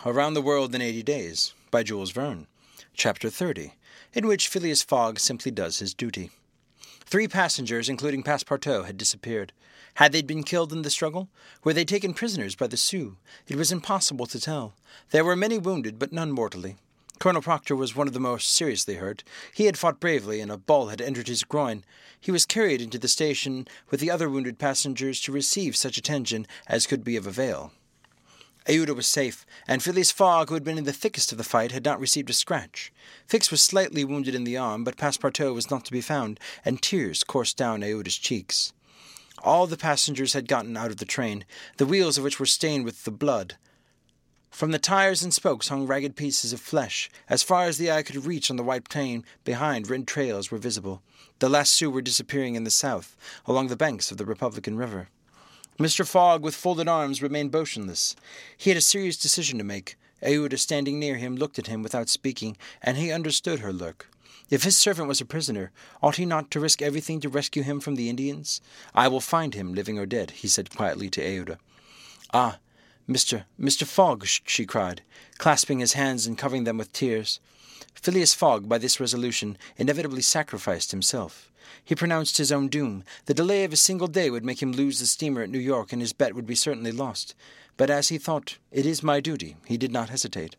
Around the World in 80 Days, by Jules Verne, Chapter 30, in which Phileas Fogg simply does his duty. 3 passengers, including Passepartout, had disappeared. Had they been killed in the struggle? Were they taken prisoners by the Sioux? It was impossible to tell. There were many wounded, but none mortally. Colonel Proctor was one of the most seriously hurt. He had fought bravely, and a ball had entered his groin. He was carried into the station with the other wounded passengers to receive such attention as could be of avail. Aouda was safe, and Phileas Fogg, who had been in the thickest of the fight, had not received a scratch. Fix was slightly wounded in the arm, but Passepartout was not to be found, and tears coursed down Aouda's cheeks. All the passengers had gotten out of the train, the wheels of which were stained with the blood. From the tires and spokes hung ragged pieces of flesh. As far as the eye could reach on the white plain behind, red trails were visible. The last Sioux were disappearing in the south, along the banks of the Republican River. Mr. Fogg, with folded arms, remained motionless. He had a serious decision to make. Aouda, standing near him, looked at him without speaking, and he understood her look. If his servant was a prisoner, ought he not to risk everything to rescue him from the Indians? "I will find him, living or dead," he said quietly to Aouda. "Ah, Mr. Fogg," she cried, clasping his hands and covering them with tears. Phileas Fogg, by this resolution, inevitably sacrificed himself. He pronounced his own doom. The delay of a single day would make him lose the steamer at New York, and his bet would be certainly lost. But as he thought, "It is my duty," he did not hesitate.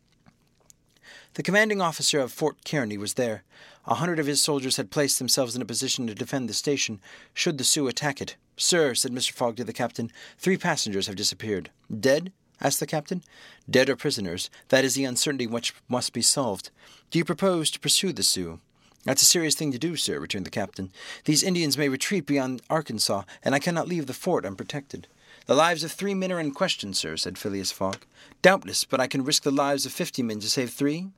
The commanding officer of Fort Kearny was there. 100 of his soldiers had placed themselves in a position to defend the station, should the Sioux attack it. "Sir," said Mr. Fogg to the captain, 3 passengers have disappeared." "Dead?" asked the captain. "Dead or prisoners. That is the uncertainty which must be solved. Do you propose to pursue the Sioux?" "That's a serious thing to do, sir," returned the captain. "These Indians may retreat beyond Arkansas, and I cannot leave the fort unprotected." "The lives of 3 men are in question, sir," said Phileas Fogg. "Doubtless, but I can risk the lives of 50 men to save 3?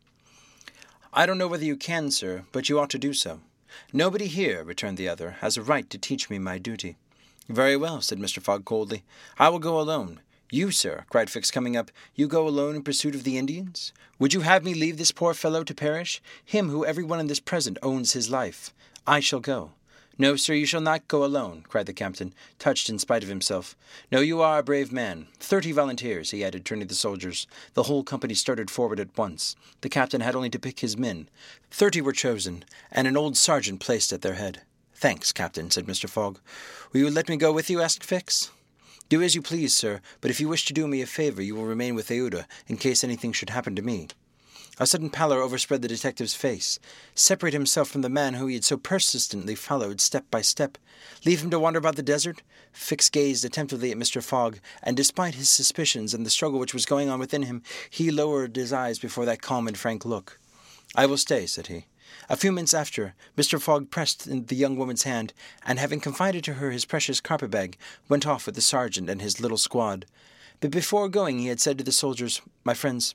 "I don't know whether you can, sir, but you ought to do so." "Nobody here," returned the other, "has a right to teach me my duty." "Very well," said Mr. Fogg coldly. "I will go alone." "You, sir," cried Fix, coming up, "you go alone in pursuit of the Indians? Would you have me leave this poor fellow to perish, him who every one in this present owns his life? I shall go." "No, sir, you shall not go alone," cried the captain, touched in spite of himself. "No, you are a brave man. 30 volunteers," he added, turning to the soldiers. The whole company started forward at once. The captain had only to pick his men. 30 were chosen, and an old sergeant placed at their head. "Thanks, Captain," said Mr. Fogg. "Will you let me go with you?" asked Fix. "Do as you please, sir, but if you wish to do me a favor, you will remain with Aouda, in case anything should happen to me." A sudden pallor overspread the detective's face. Separate himself from the man whom he had so persistently followed step by step? Leave him to wander about the desert? Fix gazed attentively at Mr. Fogg, and despite his suspicions and the struggle which was going on within him, he lowered his eyes before that calm and frank look. "I will stay," said he. A few minutes after, Mr. Fogg pressed the young woman's hand, and having confided to her his precious carpet-bag, went off with the sergeant and his little squad. But before going he had said to the soldiers, "My friends,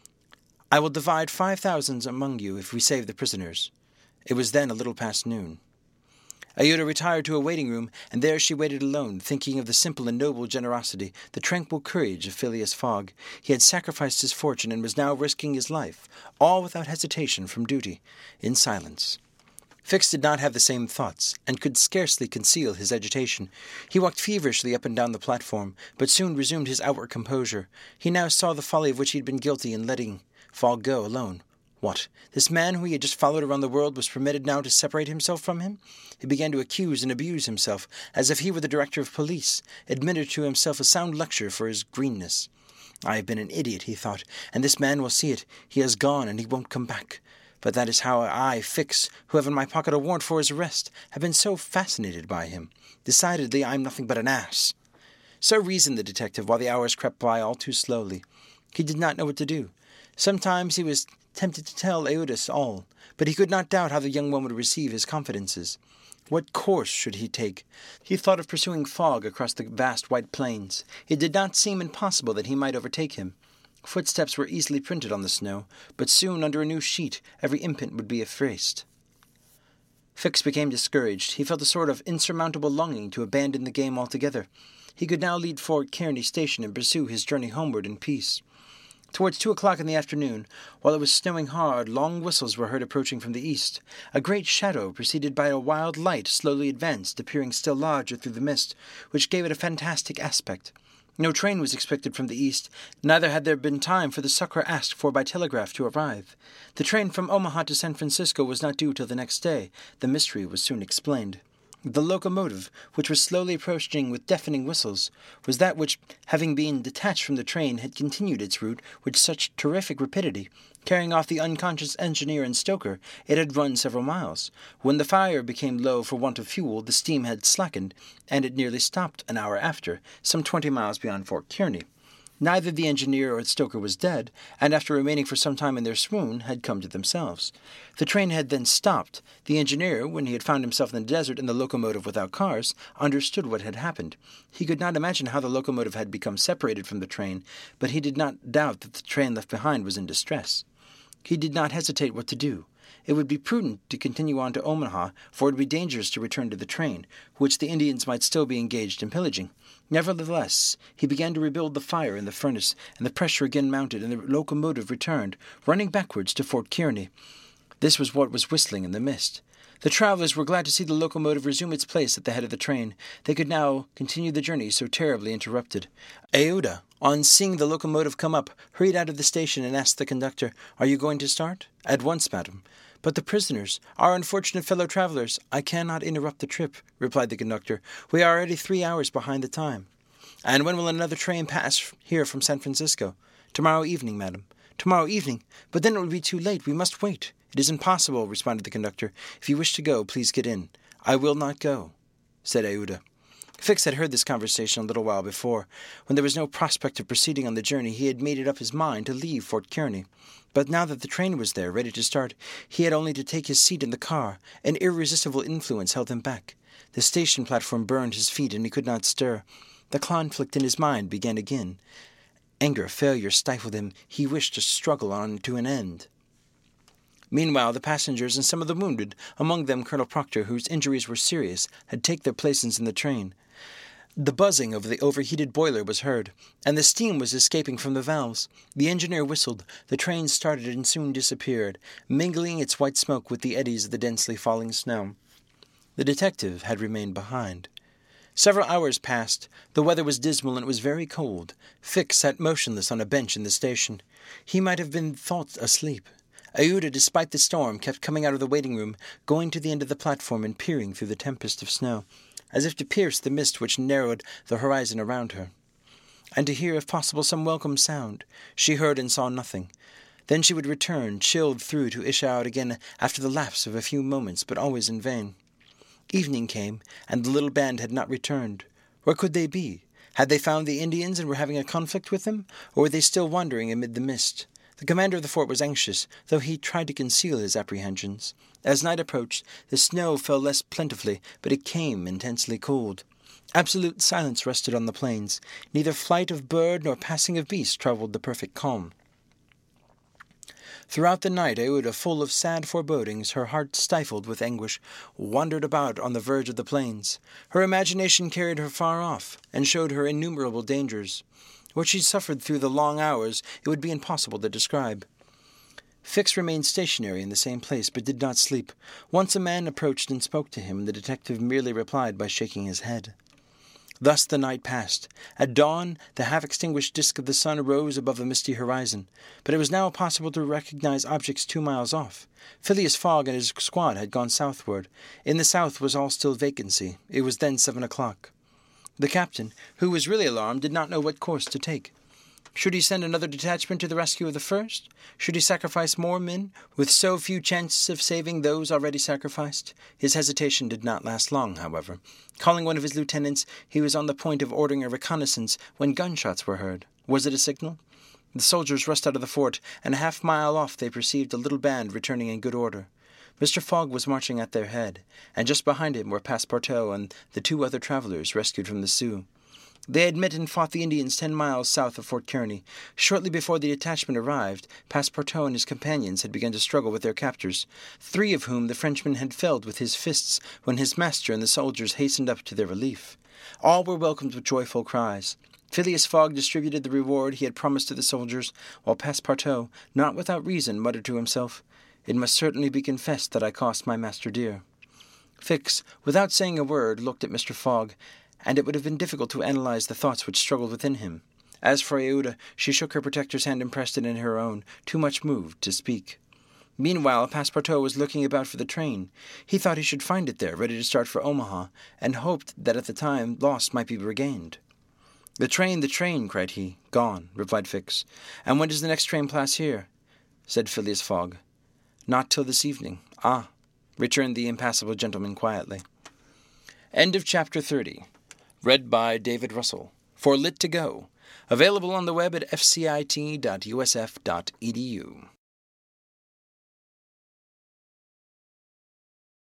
I will divide 5,000 among you if we save the prisoners." It was then a little past noon. Aouda retired to a waiting-room, and there she waited alone, thinking of the simple and noble generosity, the tranquil courage of Phileas Fogg. He had sacrificed his fortune and was now risking his life, all without hesitation from duty, in silence. Fix did not have the same thoughts, and could scarcely conceal his agitation. He walked feverishly up and down the platform, but soon resumed his outward composure. He now saw the folly of which he had been guilty in letting Fogg go alone. What? This man whom he had just followed around the world was permitted now to separate himself from him? He began to accuse and abuse himself, as if he were the director of police, administered to himself a sound lecture for his greenness. "I have been an idiot," he thought, "and this man will see it. He has gone, and he won't come back. But that is how I, Fix, who have in my pocket a warrant for his arrest, have been so fascinated by him. Decidedly, I am nothing but an ass." So reasoned the detective, while the hours crept by all too slowly. He did not know what to do. Sometimes he was tempted to tell Aouda all, but he could not doubt how the young woman would receive his confidences. What course should he take? He thought of pursuing Fogg across the vast white plains. It did not seem impossible that he might overtake him. Footsteps were easily printed on the snow, but soon under a new sheet every imprint would be effaced. Fix became discouraged. He felt a sort of insurmountable longing to abandon the game altogether. He could now leave Fort Kearny station and pursue his journey homeward in peace. Towards 2 o'clock in the afternoon, while it was snowing hard, long whistles were heard approaching from the east. A great shadow, preceded by a wild light, slowly advanced, appearing still larger through the mist, which gave it a fantastic aspect. No train was expected from the east, neither had there been time for the succor asked for by telegraph to arrive. The train from Omaha to San Francisco was not due till the next day. The mystery was soon explained. The locomotive, which was slowly approaching with deafening whistles, was that which, having been detached from the train, had continued its route with such terrific rapidity. Carrying off the unconscious engineer and stoker, it had run several miles. When the fire became low for want of fuel, the steam had slackened, and it nearly stopped an hour after, some 20 miles beyond Fort Kearny. Neither the engineer or the stoker was dead, and after remaining for some time in their swoon, had come to themselves. The train had then stopped. The engineer, when he had found himself in the desert and the locomotive without cars, understood what had happened. He could not imagine how the locomotive had become separated from the train, but he did not doubt that the train left behind was in distress. He did not hesitate what to do. It would be prudent to continue on to Omaha, for it would be dangerous to return to the train, which the Indians might still be engaged in pillaging. Nevertheless, he began to rebuild the fire in the furnace, and the pressure again mounted, and the locomotive returned, running backwards to Fort Kearny. This was what was whistling in the mist. The travelers were glad to see the locomotive resume its place at the head of the train. They could now continue the journey so terribly interrupted. Aouda, on seeing the locomotive come up, hurried out of the station and asked the conductor, "Are you going to start?" "At once, madam." "But the prisoners, our unfortunate fellow travelers—" "I cannot interrupt the trip," replied the conductor. "We are already 3 hours behind the time." "And when will another train pass here from San Francisco?" "Tomorrow evening, madam." "Tomorrow evening? But then it will be too late. We must wait." "It is impossible," responded the conductor. "If you wish to go, please get in." "I will not go," said Aouda. Fix had heard this conversation a little while before. When there was no prospect of proceeding on the journey, he had made it up his mind to leave Fort Kearny. But now that the train was there, ready to start, he had only to take his seat in the car. An irresistible influence held him back. The station platform burned his feet, and he could not stir. The conflict in his mind began again. Anger, failure stifled him. He wished to struggle on to an end. Meanwhile, the passengers and some of the wounded, among them Colonel Proctor, whose injuries were serious, had taken their places in the train. The buzzing of the overheated boiler was heard, and the steam was escaping from the valves. The engineer whistled. The train started and soon disappeared, mingling its white smoke with the eddies of the densely falling snow. The detective had remained behind. Several hours passed. The weather was dismal and it was very cold. Fix sat motionless on a bench in the station. He might have been thought asleep. Aouda, despite the storm, kept coming out of the waiting room, going to the end of the platform and peering through the tempest of snow, as if to pierce the mist which narrowed the horizon around her, and to hear, if possible, some welcome sound. She heard and saw nothing. Then she would return, chilled through, to issue out again after the lapse of a few moments, but always in vain. Evening came, and the little band had not returned. Where could they be? Had they found the Indians and were having a conflict with them, or were they still wandering amid the mist? The commander of the fort was anxious, though he tried to conceal his apprehensions. As night approached, the snow fell less plentifully, but it came intensely cold. Absolute silence rested on the plains. Neither flight of bird nor passing of beast troubled the perfect calm. Throughout the night, Aouda, full of sad forebodings, her heart stifled with anguish, wandered about on the verge of the plains. Her imagination carried her far off, and showed her innumerable dangers. What she suffered through the long hours it would be impossible to describe. Fix remained stationary in the same place, but did not sleep. Once a man approached and spoke to him, and the detective merely replied by shaking his head. Thus the night passed. At dawn, the half-extinguished disk of the sun rose above the misty horizon, but it was now possible to recognize objects 2 miles off. Phileas Fogg and his squad had gone southward. In the south was all still vacancy. It was then 7 o'clock. The captain, who was really alarmed, did not know what course to take. Should he send another detachment to the rescue of the first? Should he sacrifice more men, with so few chances of saving those already sacrificed? His hesitation did not last long, however. Calling one of his lieutenants, he was on the point of ordering a reconnaissance when gunshots were heard. Was it a signal? The soldiers rushed out of the fort, and a half-mile off they perceived a little band returning in good order. Mr. Fogg was marching at their head, and just behind him were Passepartout and the 2 other travelers rescued from the Sioux. They had met and fought the Indians 10 miles south of Fort Kearny. Shortly before the detachment arrived, Passepartout and his companions had begun to struggle with their captors, 3 of whom the Frenchman had felled with his fists when his master and the soldiers hastened up to their relief. All were welcomed with joyful cries. Phileas Fogg distributed the reward he had promised to the soldiers, while Passepartout, not without reason, muttered to himself, "It must certainly be confessed that I cost my master dear." Fix, without saying a word, looked at Mr. Fogg, and it would have been difficult to analyze the thoughts which struggled within him. As for Yehuda, she shook her protector's hand and pressed it in her own, too much moved to speak. Meanwhile, Passepartout was looking about for the train. He thought he should find it there, ready to start for Omaha, and hoped that at the time lost might be regained. The train, cried he. Gone, replied Fix. And when does the next train pass here? Said Phileas Fogg. Not till this evening. Ah, returned the impassible gentleman quietly. End of Chapter 30. Read by David Russell. For Lit to Go. Available on the web at fcit.usf.edu.